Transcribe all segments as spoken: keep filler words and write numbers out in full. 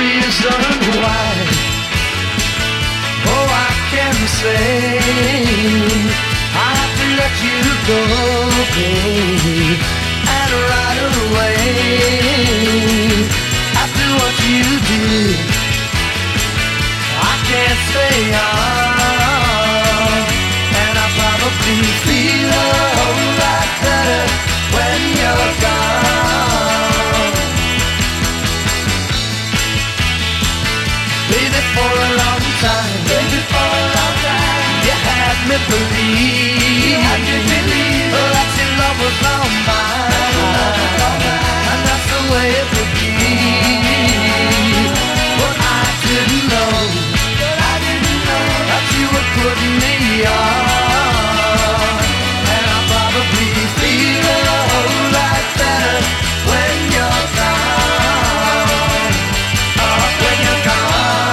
reason why. Oh, I can say I have to let you go, babe, and right away. After what you did, I can't stay on, and I probably feel a whole lot better when you're gone. Baby, for a long time, baby, for a long time, you had me believe, you had me believe oh, that your love was all mine, and that's the way it would be. But I didn't know, but I didn't know that you were putting me on, and I probably feel a whole lot better when you're gone. Oh, when you're gone.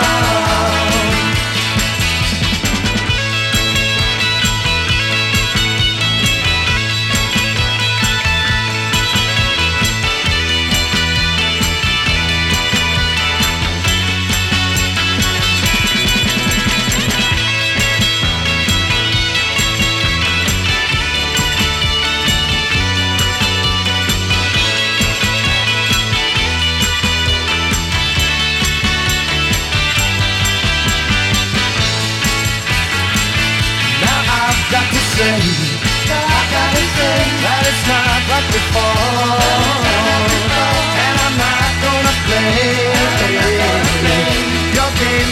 Got to say, I gotta say that it's not like before, and I'm not gonna play your games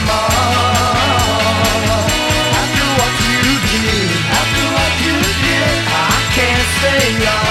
anymore. After what you did, after what you did, I can't stay on.